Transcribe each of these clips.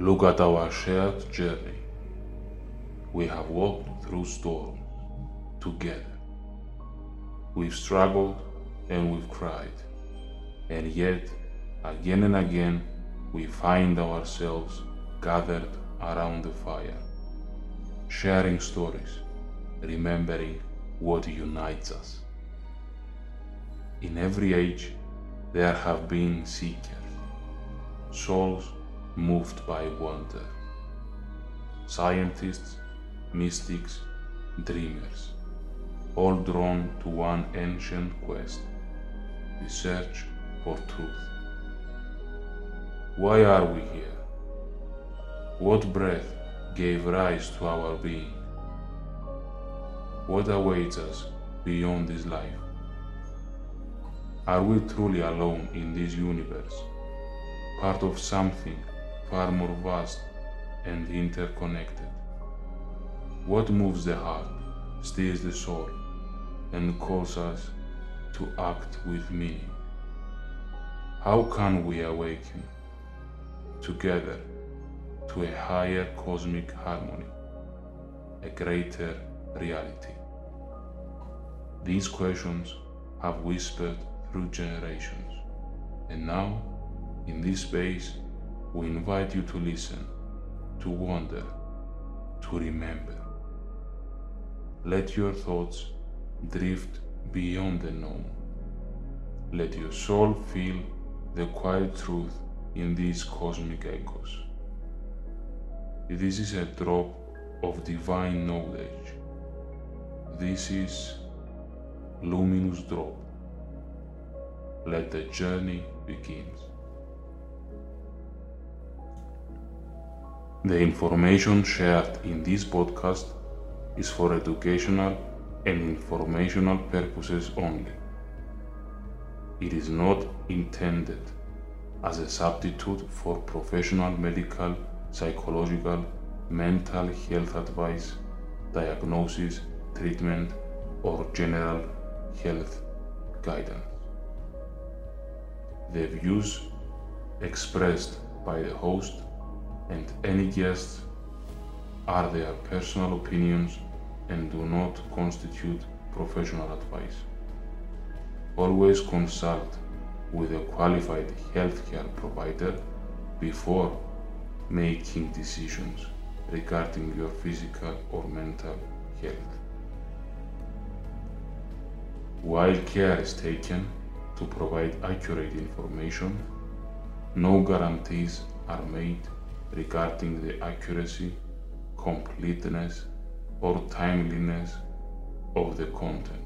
Look at our shared journey. We have walked through storms together. We've struggled and we've cried, and yet, again and again, we find ourselves gathered around the fire, sharing stories, remembering what unites us. In every age, there have been seekers, souls moved by wonder, scientists, mystics, dreamers, all drawn to one ancient quest, the search for truth. Why are we here? What breath gave rise to our being? What awaits us beyond this life? Are we truly alone in this universe, part of something far more vast and interconnected? What moves the heart, steers the soul, and calls us to act with meaning? How can we awaken together to a higher cosmic harmony, a greater reality? These questions have whispered through generations, and now, in this space, we invite you to listen, to wonder, to remember. Let your thoughts drift beyond the known. Let your soul feel the quiet truth in these cosmic echoes. This is a drop of divine knowledge. This is Luminous Drop. Let the journey begin. The information shared in this podcast is for educational and informational purposes only. It is not intended as a substitute for professional medical, psychological, mental health advice, diagnosis, treatment, or general health guidance. The views expressed by the host and any guests are their personal opinions and do not constitute professional advice. Always consult with a qualified healthcare provider before making decisions regarding your physical or mental health. While care is taken to provide accurate information, no guarantees are made regarding the accuracy, completeness, or timeliness of the content.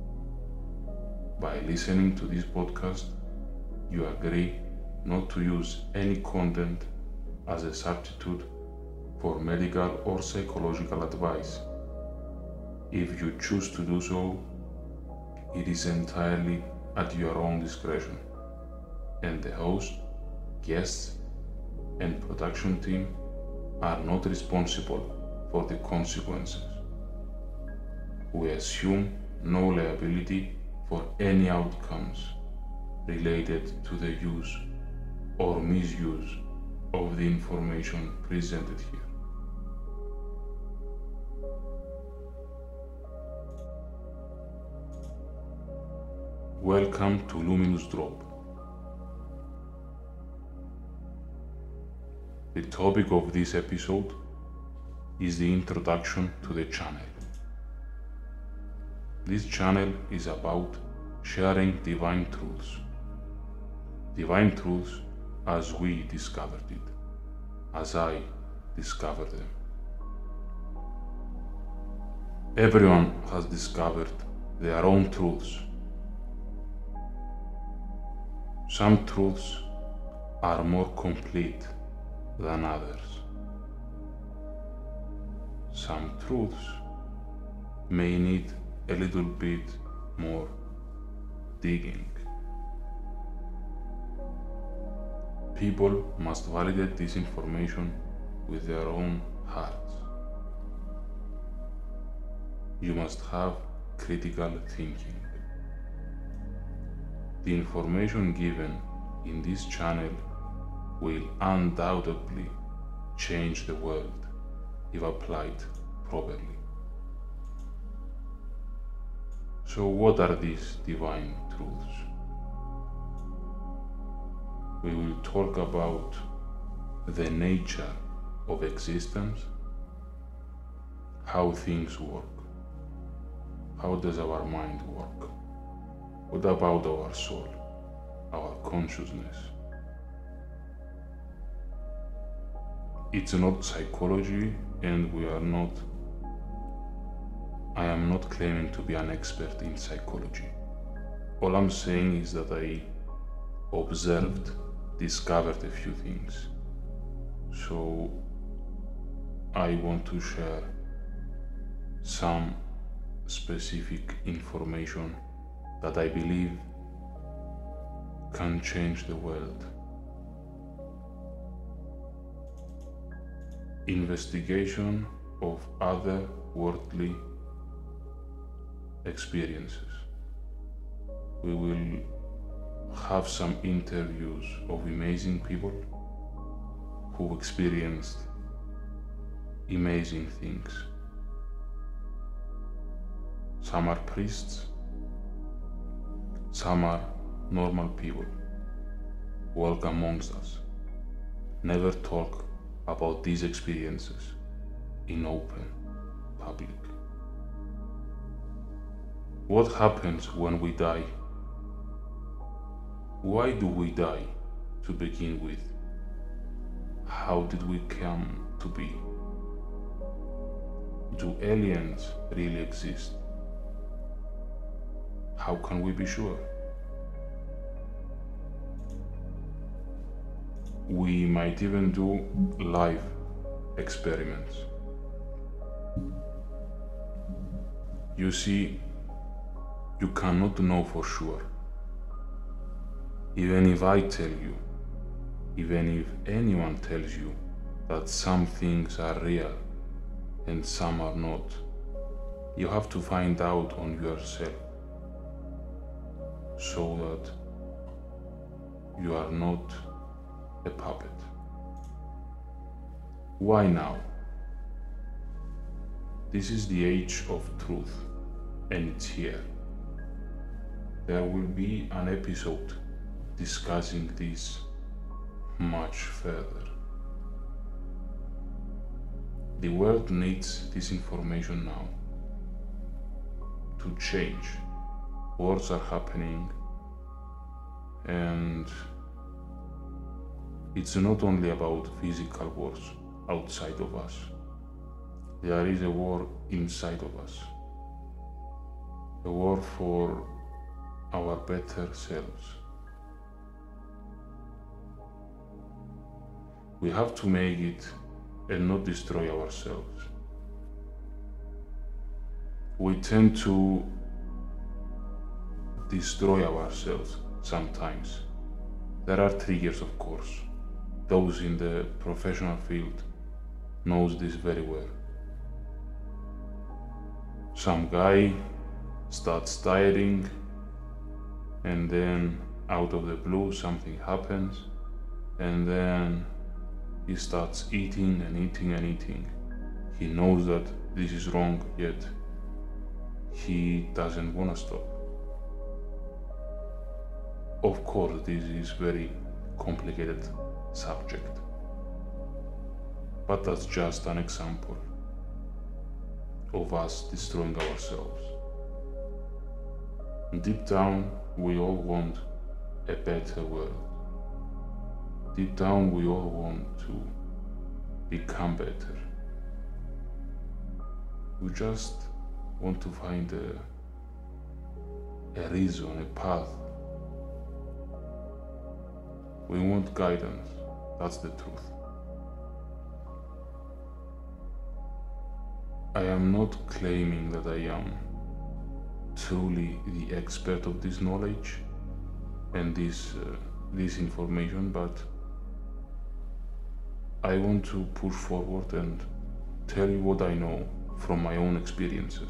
By listening to this podcast, you agree not to use any content as a substitute for medical or psychological advice. If you choose to do so, it is entirely at your own discretion, and the host, guests, and production team are not responsible for the consequences. We assume no liability for any outcomes related to the use or misuse of the information presented here. Welcome to Luminous Drop. The topic of this episode is the introduction to the channel. This channel is about sharing divine truths. Divine truths as we discovered it, as I discovered them. Everyone has discovered their own truths. Some truths are more complete than others. Some truths may need a little bit more digging. People must validate this information with their own hearts. You must have critical thinking. The information given in this channel will undoubtedly change the world if applied properly. So what are these divine truths? We will talk about the nature of existence, how things work, how does our mind work, what about our soul, our consciousness. It's not psychology, and I am not claiming to be an expert in psychology. All I'm saying is that I observed, discovered a few things. So I want to share some specific information that I believe can change the world. Investigation of other worldly experiences. We will have some interviews of amazing people who experienced amazing things. Some are priests, some are normal people, walk amongst us, never talk about these experiences in open public. What happens when we die? Why do we die to begin with? How did we come to be? Do aliens really exist? How can we be sure? We might even do live experiments. You see, you cannot know for sure. Even if I tell you, even if anyone tells you that some things are real and some are not, you have to find out on yourself so that you are not a puppet. Why now? This is the age of truth, and it's here. There will be an episode discussing this much further. The world needs this information now to change. Wars are happening, and it's not only about physical wars outside of us. There is a war inside of us, a war for our better selves. We have to make it and not destroy ourselves. We tend to destroy ourselves sometimes. There are triggers, of course. Those in the professional field knows this very well. Some guy starts dieting, and then out of the blue something happens, and then he starts eating and eating and eating. He knows that this is wrong, yet he doesn't want to stop. Of course, this is very complicated subject, but that's just an example of us destroying ourselves. Deep down, we all want a better world. Deep down, we all want to become better. We just want to find a reason, a path. We want guidance. That's the truth. I am not claiming that I am truly the expert of this knowledge and this information, but I want to push forward and tell you what I know from my own experiences.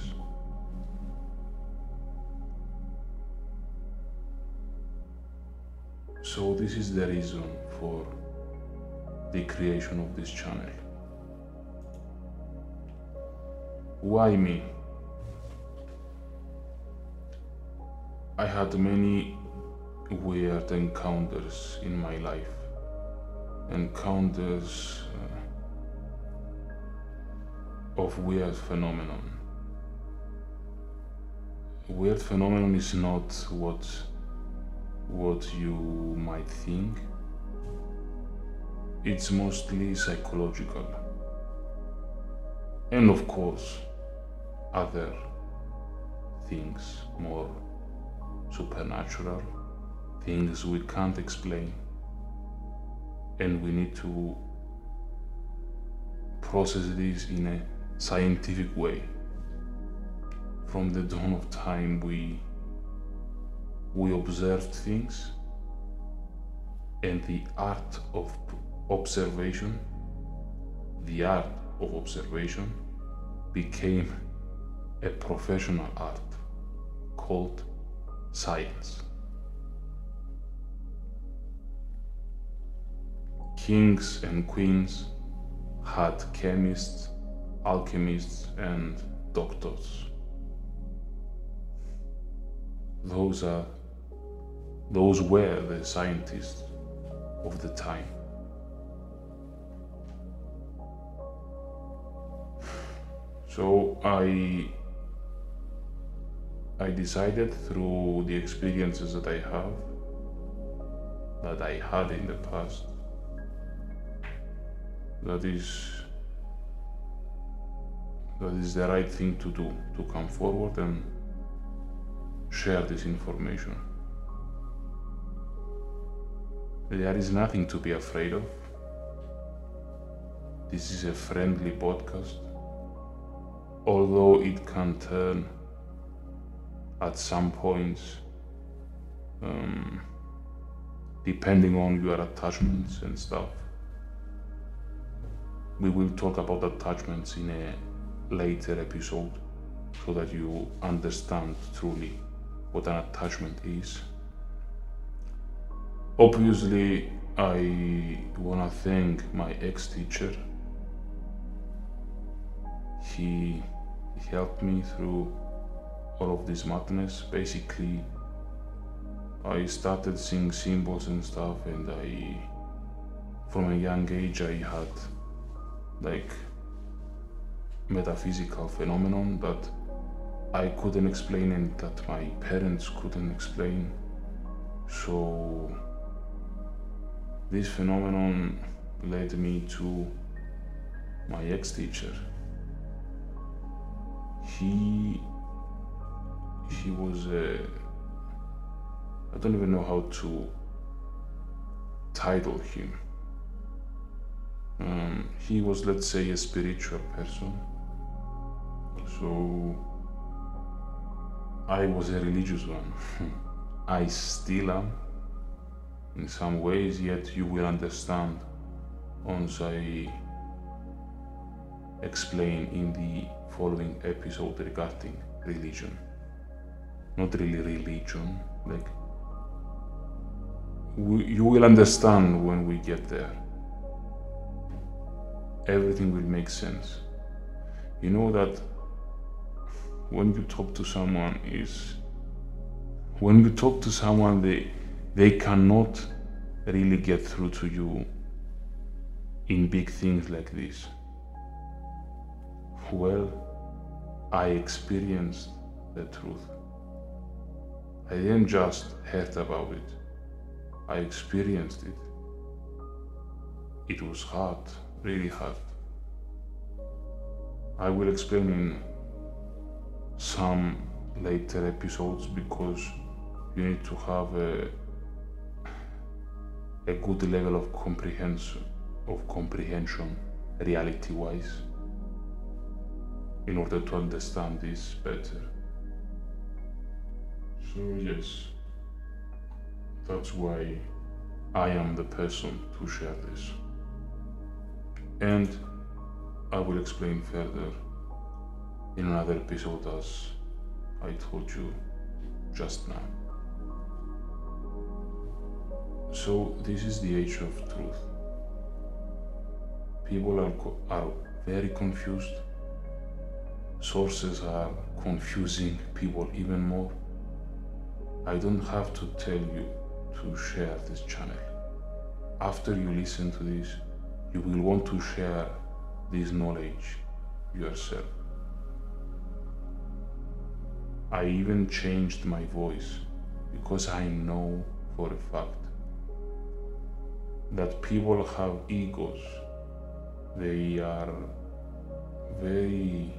So this is the reason for the creation of this channel. Why me? I had many weird encounters in my life. Encounters of weird phenomenon. Weird phenomenon is not what you might think. It's mostly psychological. And of course, other things, more supernatural, things we can't explain. And we need to process this in a scientific way. From the dawn of time, we observed things, and the art of observation became a professional art called science. Kings and queens had chemists, alchemists, and doctors. Those were the scientists of the time. So I decided through the experiences that I had in the past, that is the right thing to do, to come forward and share this information. There is nothing to be afraid of. This is a friendly podcast, although it can turn at some points, depending on your attachments and stuff. We will talk about attachments in a later episode so that you understand truly what an attachment is. Obviously, I wanna thank my ex-teacher. He helped me through all of this madness. Basically, I started seeing symbols and stuff, and from a young age, I had like metaphysical phenomenon that I couldn't explain and that my parents couldn't explain. So this phenomenon led me to my ex-teacher. He was I don't even know how to title him. He was, let's say, a spiritual person. So I was a religious one. I still am in some ways, yet you will understand once I explain in the following episode regarding religion. Not really religion, like you will understand when we get there. Everything will make sense. You know that when you talk to someone, they cannot really get through to you in big things like this. Well, I experienced the truth. I didn't just heard about it, I experienced it. It was hard, really hard. I will explain in some later episodes because you need to have a good level of comprehension reality-wise in order to understand this better. So yes, that's why I am the person to share this. And I will explain further in another episode, as I told you just now. So this is the age of truth. people are very confused. Sources are confusing people even more. I don't have to tell you to share this channel. After you listen to this, you will want to share this knowledge yourself. I even changed my voice because I know for a fact that people have egos. They are very,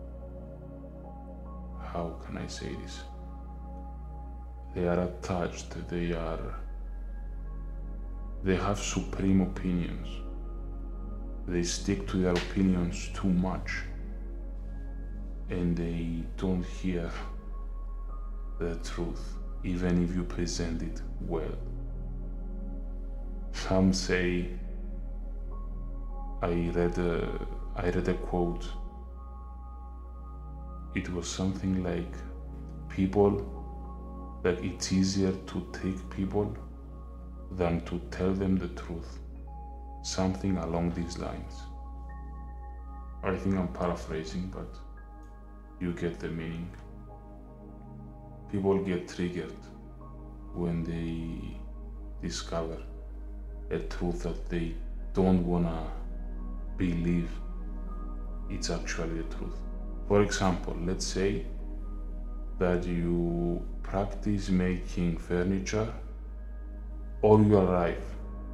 how can I say this? They are attached, they have supreme opinions. They stick to their opinions too much and they don't hear the truth, even if you present it well. Some say, I read a quote. It was something like, it's easier to trick people than to tell them the truth. Something along these lines. I think I'm paraphrasing, but you get the meaning. People get triggered when they discover a truth that they don't wanna believe it's actually the truth. For example, let's say that you practice making furniture all your life,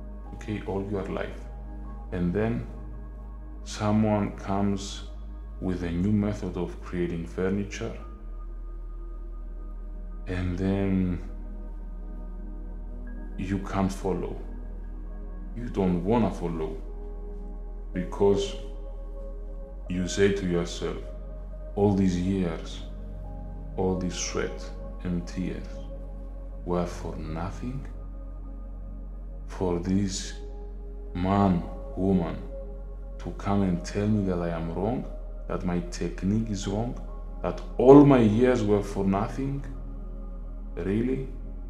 and then someone comes with a new method of creating furniture, and then you can't follow. You don't wanna follow because you say to yourself, all these years, all this sweat and tears were for nothing? For this man, woman, to come and tell me that I am wrong, that my technique is wrong, that all my years were for nothing? Really?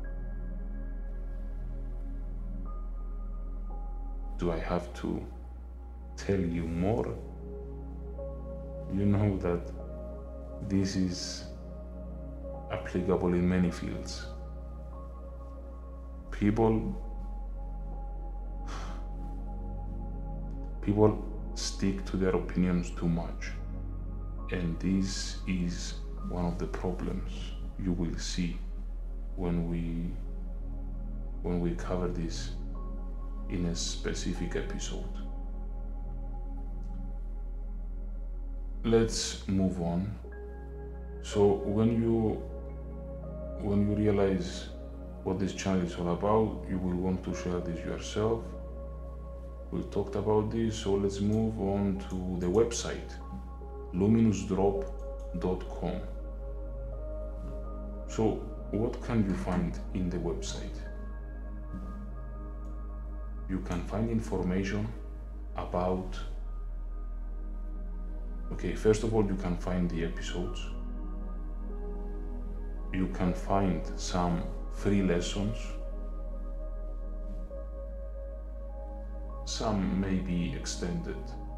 Do I have to tell you more? You know that this is applicable in many fields. People stick to their opinions too much, and this is one of the problems you will see when we cover this in a specific episode. Let's move on. So when you realize what this channel is all about, you will want to share this yourself. We talked about this, so let's move on to the website, luminousdrop.com. So what can you find in the website? You can find information about, first of all, you can find the episodes. You can find some free lessons. Some may be extended.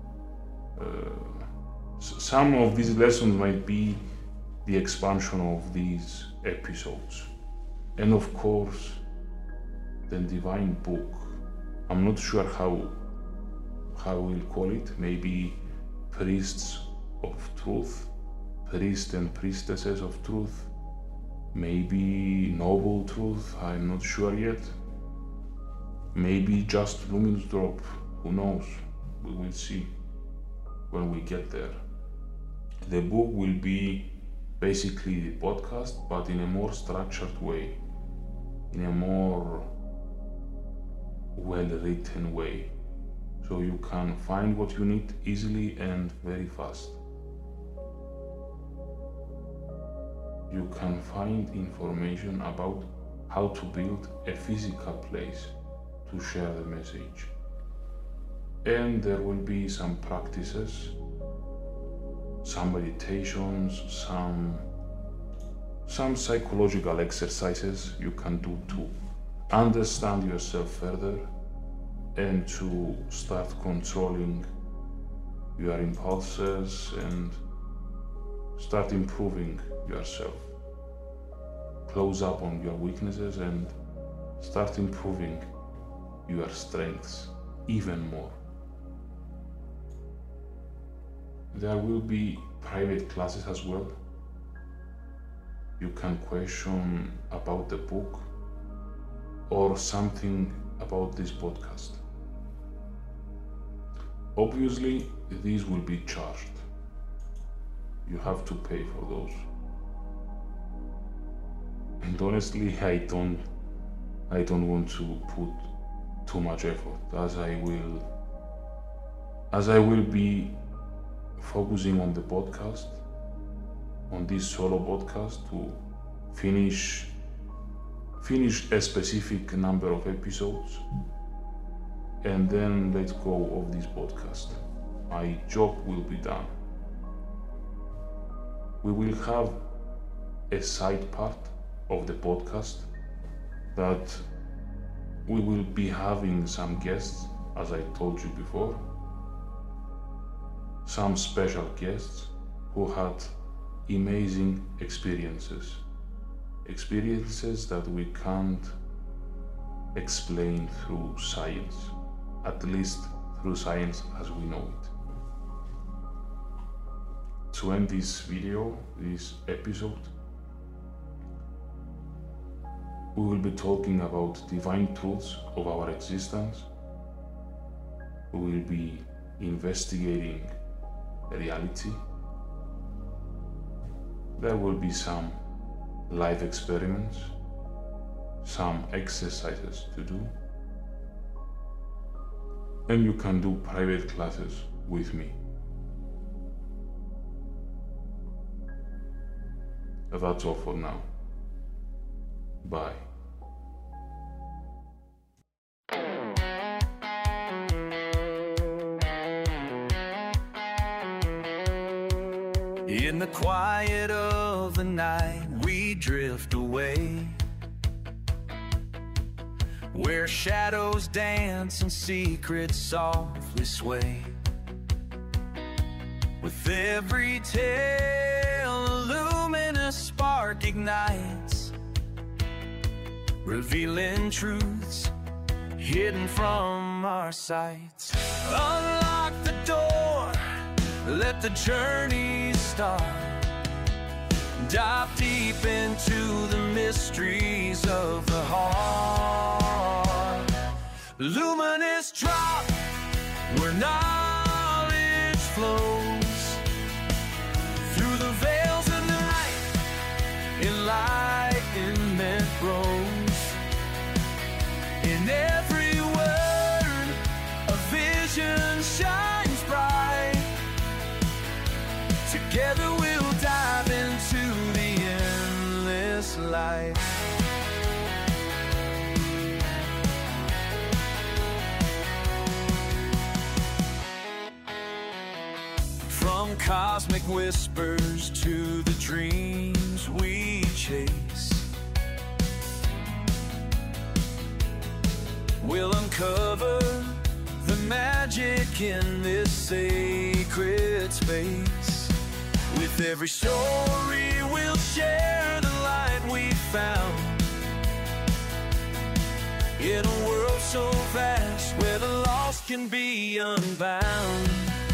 Some of these lessons might be the expansion of these episodes. And of course, the Divine Book. I'm not sure how we'll call it. Maybe Priests of Truth, Priests and Priestesses of Truth, maybe Noble Truth, I'm not sure yet. Maybe just Luminous Drop, who knows? We will see when we get there. The book will be basically the podcast, but in a more structured way, in a more well-written way, so you can find what you need easily and very fast. You can find information about how to build a physical place to share the message. And there will be some practices, some meditations, some psychological exercises you can do to understand yourself further and to start controlling your impulses and start improving yourself. Close up on your weaknesses and start improving your strengths even more. There will be private classes as well. You can question about the book or something about this podcast. Obviously, these will be charged. You have to pay for those. And honestly, I don't want to put too much effort, as I will be focusing on the podcast, on this solo podcast, to finish a specific number of episodes and then let go of this podcast. My job will be done. We will have a side part of the podcast that we will be having some guests, as I told you before, some special guests who had amazing experiences that we can't explain through science, at least through science as we know it. To end this video, this episode, we will be talking about divine truths of our existence. We will be investigating reality. There will be some live experiments, some exercises to do, and you can do private classes with me. That's all for now. Bye. In the quiet of the night, we drift away, where shadows dance and secrets softly sway. With every tale, a luminous spark ignites, revealing truths hidden from our sights. Unlock the door, let the journey start. Dive deep into the mysteries of the heart. Luminous drop, where knowledge flows through the veils of night. Enlightenment grows in every word. A vision shines bright. Together we'll dive into the endless light. From cosmic whispers to the dreams we chase, we'll uncover the magic in this sacred space. With every story we'll share the light we found, in a world so vast where the lost can be unbound.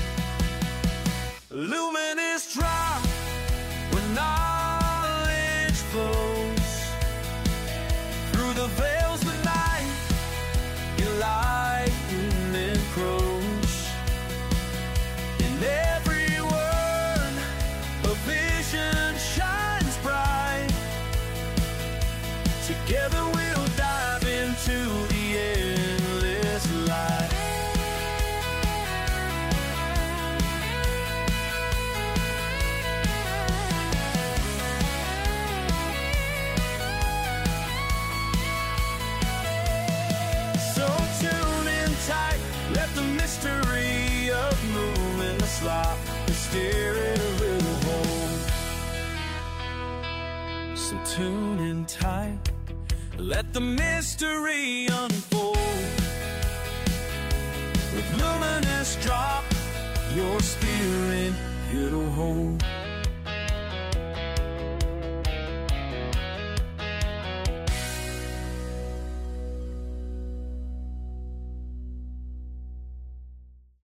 Luminous drop, where knowledge flows through the veils of night. Enlightenment grows in every word. A vision shines bright. Together we'll dive into the endless light. Let the mystery of movement slide and steer it a little home. So tune in tight, let the mystery unfold. With luminous drop, your spirit, it'll hold.